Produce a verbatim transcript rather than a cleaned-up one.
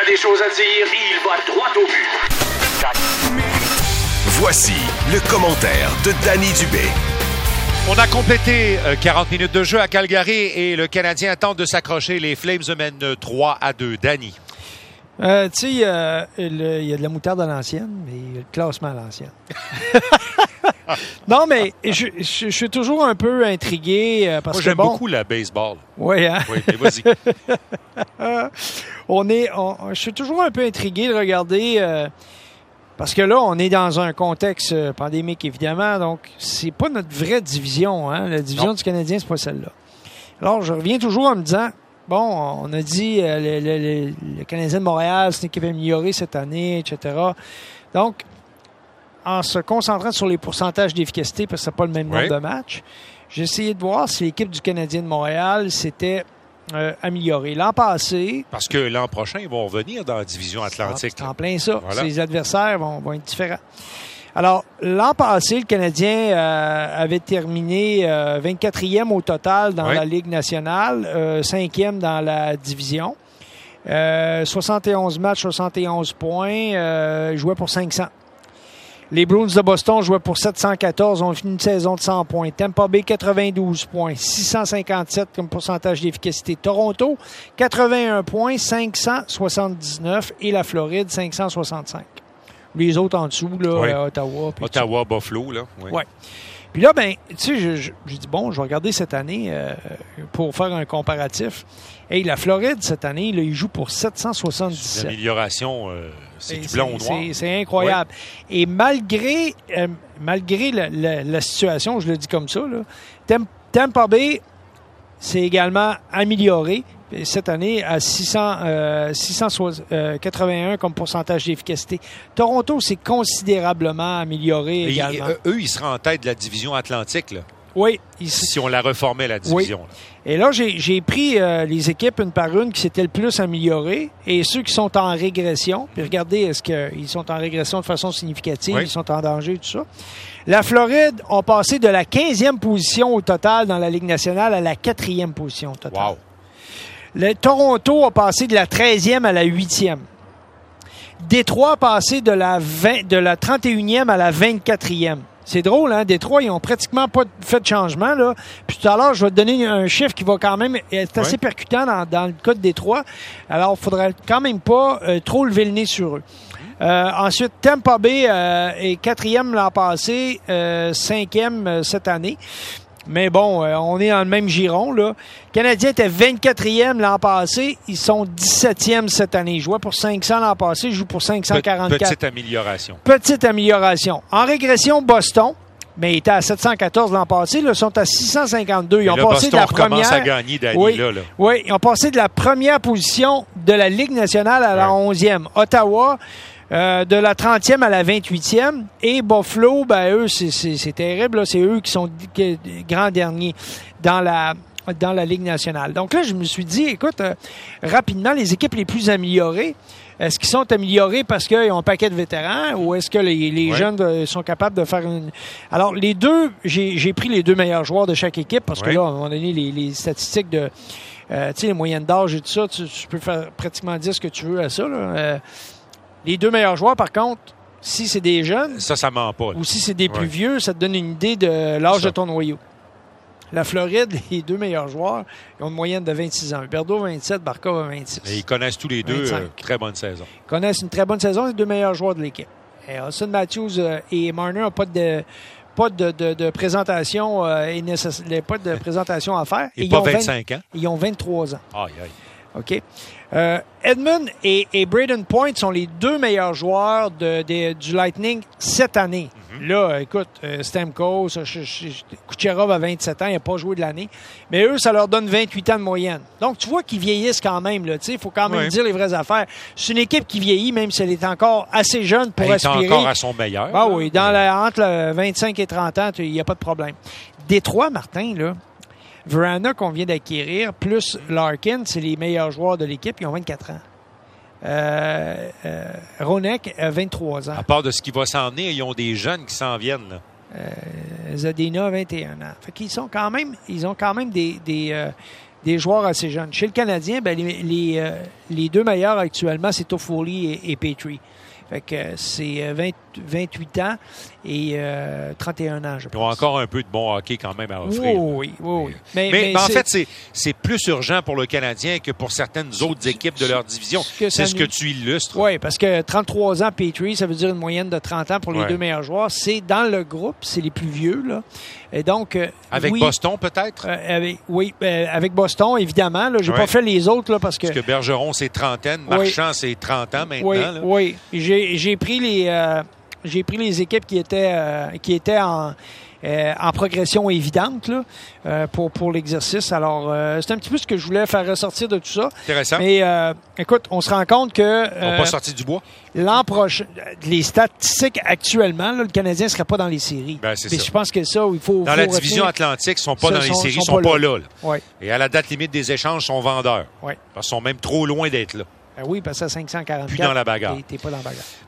des choses à dire, il va droit au but. Voici le commentaire de Danny Dubé. On a complété quarante minutes de jeu à Calgary et le Canadien tente de s'accrocher. Les Flames mènent trois à deux. Danny. Euh, tu sais, euh, il y a de la moutarde à l'ancienne, mais il y a le classement à l'ancienne. Non, mais je, je, je suis toujours un peu intrigué. Euh, parce Moi, que j'aime bon, beaucoup la baseball. Oui, hein? Oui, mais vas-y. on est, on, je suis toujours un peu intrigué de regarder... Euh, Parce que là, on est dans un contexte pandémique, évidemment, donc c'est pas notre vraie division. Hein? La division non. du Canadien, c'est pas celle-là. Alors, je reviens toujours en me disant, bon, on a dit euh, le, le, le, le Canadien de Montréal, c'est une équipe améliorée cette année, et cetera. Donc, en se concentrant sur les pourcentages d'efficacité, parce que c'est pas le même nombre oui. de matchs, j'ai essayé de voir si l'équipe du Canadien de Montréal s'était Euh, amélioré. L'an passé... Parce que l'an prochain, ils vont revenir dans la division Atlantique. C'est en plein ça. Voilà. Les adversaires vont, vont être différents. Alors, l'an passé, le Canadien euh, avait terminé euh, vingt-quatrième au total dans oui. la Ligue nationale, euh, cinquième dans la division. Euh, soixante et onze matchs, soixante et onze points, euh, jouait pour cinq cents. Les Bruins de Boston jouaient pour sept cent quatorze, ont fini une saison de cent points. Tampa Bay, quatre-vingt-douze points, six cent cinquante-sept comme pourcentage d'efficacité. Toronto, quatre-vingt-un points, cinq cent soixante-dix-neuf. Et la Floride, cinq cent soixante-cinq. Les autres en dessous, là, oui. Ottawa. Ottawa, Buffalo, là. Oui. Ouais. Puis là, ben, tu sais, je, je, je dis, bon, je vais regarder cette année euh, pour faire un comparatif. Hey, la Floride, cette année, là, ils jouent pour sept cent soixante-dix-sept. C'est une amélioration, euh, c'est du blanc au noir. C'est, c'est incroyable. Ouais. Et malgré, euh, malgré la, la, la situation, je le dis comme ça, là, Tampa Bay s'est également amélioré cette année à six cents, euh, six cent quatre-vingt-un comme pourcentage d'efficacité. Toronto s'est considérablement amélioré et également. Et, eux, ils seraient en tête de la division Atlantique, là. Oui. Si on la reformait, la division. Oui. Et là, j'ai, j'ai pris euh, les équipes une par une qui s'étaient le plus améliorées et ceux qui sont en régression. Puis regardez, est-ce qu'ils sont en régression de façon significative? Oui. Ils sont en danger, tout ça. La Floride ont passé de la quinzième position au total dans la Ligue nationale à la quatrième position au total. Wow. Le Toronto a passé de la treizième à la huitième. Détroit a passé de la, vingt, de la trente et unième à la vingt-quatrième. C'est drôle, hein? Détroit, ils n'ont pratiquement pas fait de changement, là. Puis tout à l'heure, je vais te donner un chiffre qui va quand même être assez ouais. percutant dans, dans le cas de Détroit. Alors, il ne faudrait quand même pas euh, trop lever le nez sur eux. Euh, ensuite, Tampa Bay euh, est quatrième l'an passé, euh, cinquième euh, cette année. Mais bon, euh, on est dans le même giron, là. Le Canadien était vingt-quatrième l'an passé. Ils sont dix-septième cette année. Ils jouaient pour cinq cents l'an passé. Ils jouent pour cinq cent quarante-quatre. Petite amélioration. Petite amélioration. En régression, Boston, mais ils étaient à sept cent quatorze l'an passé. Là, ils sont à six cent cinquante-deux. Ils Mais ont là, passé Boston de la première... commence à gagner, Danny, oui, là, là. Oui, ils ont passé de la première position de la Ligue nationale à la ouais. onzième. Ottawa... Euh, de la trentième à la vingt-huitième. Et Buffalo, ben eux, c'est, c'est, c'est terrible. Là. C'est eux qui sont qui, grands derniers dans la, dans la Ligue nationale. Donc là, je me suis dit, écoute, euh, rapidement, les équipes les plus améliorées, est-ce qu'ils sont améliorés parce qu'ils ont un paquet de vétérans ou est-ce que les, les ouais. jeunes de, sont capables de faire une... Alors, les deux, j'ai, j'ai pris les deux meilleurs joueurs de chaque équipe parce ouais. que là, à un moment donné, les, les statistiques de... Euh, tu sais, les moyennes d'âge et tout ça, tu, tu peux faire pratiquement dire ce que tu veux à ça, là. Euh, Les deux meilleurs joueurs, par contre, si c'est des jeunes... Ça, ça ment pas. Là. Ou si c'est des plus ouais. vieux, ça te donne une idée de l'âge de ton noyau. La Floride, les deux meilleurs joueurs, ils ont une moyenne de vingt-six ans. Huberdeau, vingt-sept, Barkov, vingt-six. Et ils connaissent tous les deux euh, très bonne saison. Ils connaissent une très bonne saison, les deux meilleurs joueurs de l'équipe. Et Austin Matthews euh, et Marner n'ont pas de... Pas de, de, de présentation euh, et nécess... pas de présentation à faire. Et, et pas vingt-cinq vingt... ans. Ils ont vingt-trois ans. Aïe, aïe. OK. Euh, Edmund et, et Braden Point sont les deux meilleurs joueurs de, de, du Lightning cette année. Mm-hmm. Là, écoute, euh, Stamkos, Kucherov a vingt-sept ans, il n'a pas joué de l'année. Mais eux, ça leur donne vingt-huit ans de moyenne. Donc, tu vois qu'ils vieillissent quand même. Il faut quand même oui. dire les vraies affaires. C'est une équipe qui vieillit, même si elle est encore assez jeune pour elle aspirer. Elle est encore à son meilleur. Ah oui, dans la, entre le vingt-cinq et trente ans, il n'y a pas de problème. Détroit, Martin, là, Vrana qu'on vient d'acquérir, plus Larkin, c'est les meilleurs joueurs de l'équipe. Ils ont vingt-quatre ans. Euh, euh, Ronek a vingt-trois ans. À part de ce qui va s'en venir, ils ont des jeunes qui s'en viennent. Là. Euh, Zadina a vingt et un ans. Fait qu'ils sont quand même, ils ont quand même des, des, euh, des joueurs assez jeunes. Chez le Canadien, ben, les, les, euh, les deux meilleurs actuellement, c'est Toffoli et, et Petrie. Fait que c'est vingt, vingt-huit ans et euh, trente et un ans, je pense. Ils ont encore un peu de bon hockey quand même à offrir. Oui, oui, oui. Mais, mais, mais en fait, c'est, c'est plus urgent pour le Canadien que pour certaines autres équipes de leur division. C'est ce que tu illustres. Oui, parce que trente-trois ans, Petrie, ça veut dire une moyenne de trente ans pour les ouais. deux meilleurs joueurs. C'est dans le groupe, c'est les plus vieux, là. Et donc, euh, avec oui, Boston, peut-être? Euh, avec, oui, euh, avec Boston, évidemment. Là, j'ai ouais. pas fait les autres, là, parce que... Parce que Bergeron, c'est trentaine. Marchand, oui. c'est trente ans maintenant. Oui, là. oui. J'ai, j'ai pris les... Euh, j'ai pris les équipes qui étaient, euh, qui étaient en... Euh, en progression évidente là, euh, pour, pour l'exercice. Alors, euh, c'est un petit peu ce que je voulais faire ressortir de tout ça. Intéressant. Mais euh, écoute, on se rend compte que... Euh, on n'est pas sorti du bois. L'an prochain, les statistiques actuellement, là, le Canadien ne serait pas dans les séries. Ben, c'est Mais ça. je pense que ça, il faut... Dans faut la retenir, division atlantique, ils ne sont pas dans les séries, ils ne sont, sont pas là. là, là. Ouais. Et à la date limite des échanges, ils sont vendeurs. Ouais. Parce qu'ils sont même trop loin d'être là. Ben oui, parce que à cinq cent quarante-quatre, puis dans la bagarre. T'es, t'es pas dans la bagarre.